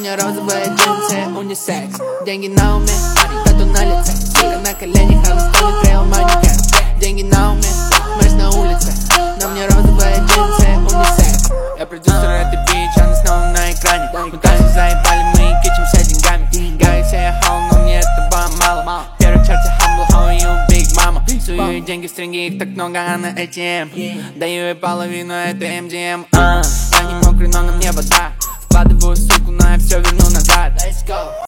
У меня розовые джинсы, унисекс. Деньги на уме, тату на лице. Сука на коленях, а на столе трейл маникер. Деньги на уме, мэш на улице. На мне розовые джинсы, унисекс. Я продюсер этой бич, она снова на экране. Мы танцы заебали, мы кичимся деньгами. Говорит, я хал, но мне этого мало. В первой чарте humble, how are you, big mama. Сую деньги в стринги, их так много, а на ATM. Даю ей половину, это MDM. Я не мокрый, но на мне вода. Вкладываю суку, но я все верну назад. Let's go.